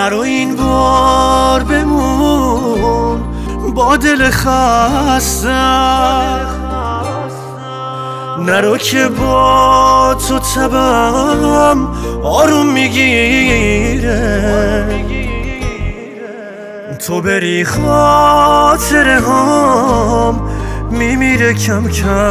نرو این بار بمون با دل خستم، نرو که با تو تبم آروم میگیره. تو بری خاطره هم میمیره کم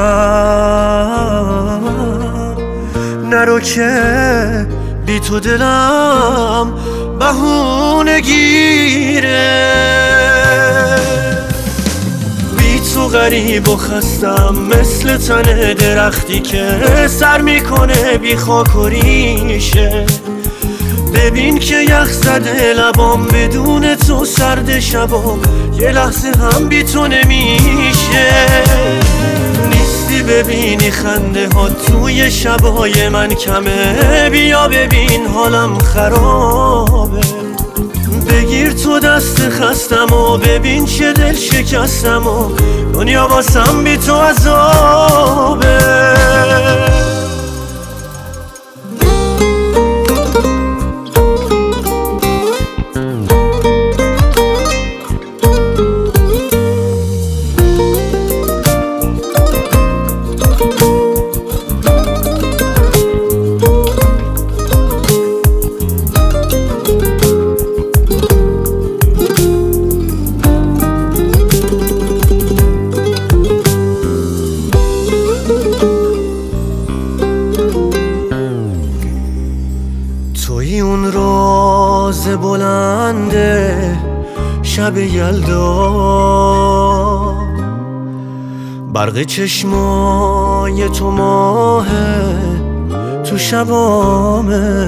کم، نرو که بی تو دلم بهونه گیره. بی تو غریب و خستم مثل تن درختی که سر میکنه بی خاک و ریشه. ببین که یخ زده لبام بدون تو سرد شبام یه لحظه هم بی تو نمیشه. نیستی ببینی خنده ها توی شبای من کمه، بیا ببین حالم خرابه. بگیر تو دست خستم و ببین چه دل شکستم و دنیا واسم بی تو عذابه. توی اون راز بلنده شب یلدا، برق چشمای تو ماهه تو شبامه.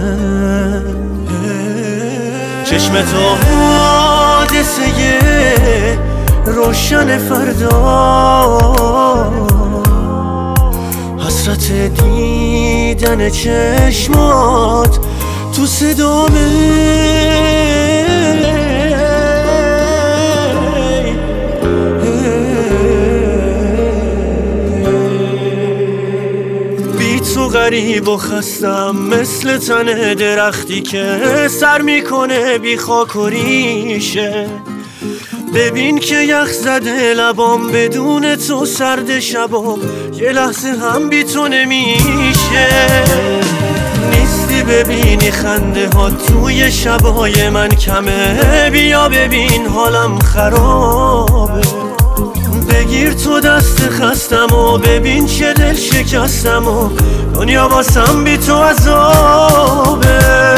چشم تو حادثه روشن فردا، حسرت دیدن چشمات تو صدامه. بی تو غریب و خستم مثل تن درختی که سر میکنه بی خاک و ریشه. ببین که یخ زده لبام بدون تو سرد شبام یه لحظه هم بی تو نمیشه. نیستی ببینی خنده ها توی شبای من کمه، بیا ببین حالم خرابه. بگیر تو دست خستم و ببین چه دل شکستم و دنیا واسم بی تو عذابه.